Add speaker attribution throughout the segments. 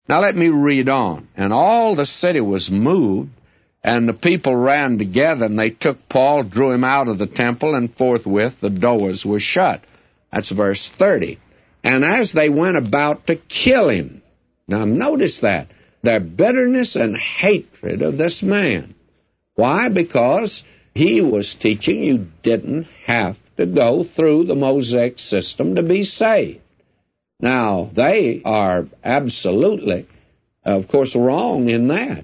Speaker 1: Now let me read on. And all the city was moved, and the people ran together, and they took Paul, drew him out of the temple, and forthwith the doors were shut. That's verse 30. And as they went about to kill him, now notice that, their bitterness and hatred of this man. Why? Because he was teaching you didn't have to go through the Mosaic system to be saved. Now, they are absolutely, of course, wrong in that.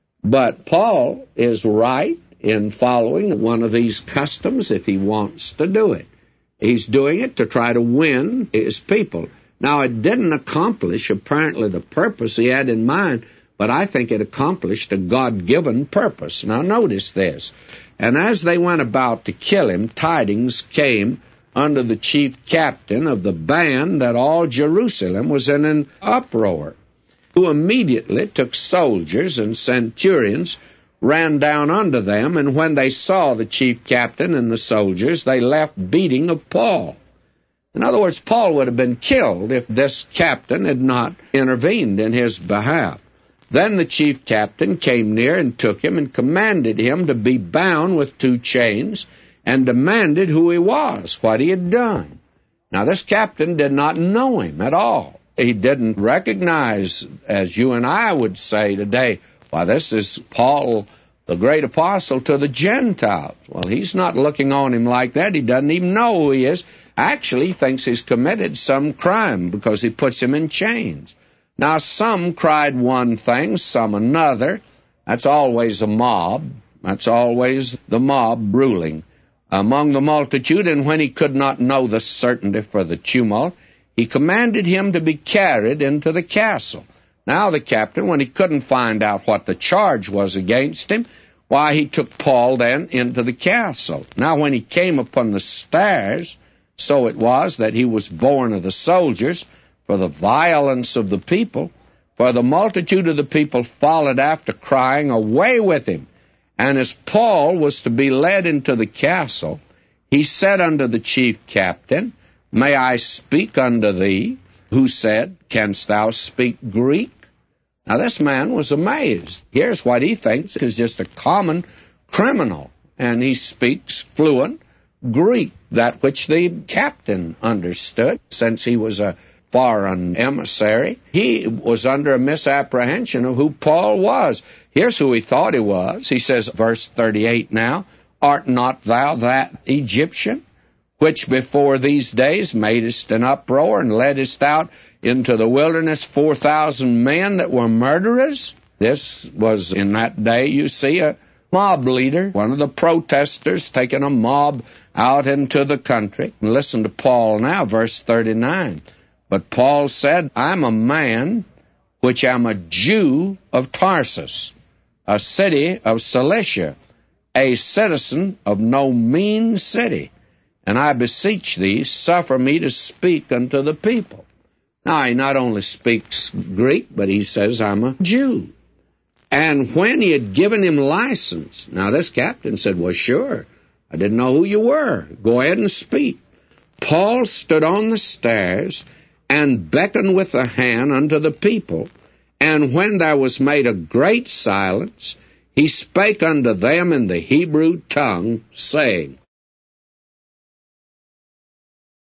Speaker 1: But Paul is right in following one of these customs if he wants to do it. He's doing it to try to win his people. Now, it didn't accomplish, apparently, the purpose he had in mind, but I think it accomplished a God-given purpose. Now, notice this. And as they went about to kill him, tidings came unto the chief captain of the band that all Jerusalem was in an uproar, who immediately took soldiers and centurions, ran down unto them, and when they saw the chief captain and the soldiers, they left beating of Paul. In other words, Paul would have been killed if this captain had not intervened in his behalf. Then the chief captain came near and took him and commanded him to be bound with 2 chains, and demanded who he was, what he had done. Now, this captain did not know him at all. He didn't recognize, as you and I would say today, why, this is Paul, the great apostle to the Gentiles. Well, he's not looking on him like that. He doesn't even know who he is. Actually, he thinks he's committed some crime because he puts him in chains. Now, some cried one thing, some another. That's always a mob. That's always the mob ruling among the multitude. And when he could not know the certainty for the tumult, he commanded him to be carried into the castle. Now the captain, when he couldn't find out what the charge was against him, why, he took Paul then into the castle. Now when he came upon the stairs, so it was that he was borne of the soldiers for the violence of the people, for the multitude of the people followed after, crying, Away with him! And as Paul was to be led into the castle, he said unto the chief captain, May I speak unto thee? Who said, Canst thou speak Greek? Now this man was amazed. Here's what he thinks is just a common criminal, and he speaks fluent Greek, that which the captain understood, since he was a foreign emissary. He was under a misapprehension of who Paul was. Here's who he thought he was. He says, verse 38 now, Art not thou that Egyptian, which before these days madest an uproar, and leddest out into the wilderness 4,000 men that were murderers? This was, in that day, you see, a mob leader, one of the protesters, taking a mob out into the country. And listen to Paul now, verse 39. But Paul said, I'm a man which am a Jew of Tarsus, a city of Cilicia, a citizen of no mean city. And I beseech thee, suffer me to speak unto the people. Now, he not only speaks Greek, but he says, I'm a Jew. And when he had given him license, now this captain said, Well, sure, I didn't know who you were. Go ahead and speak. Paul stood on the stairs and beckoned with the hand unto the people. And when there was made a great silence, he spake unto them in the Hebrew tongue, saying,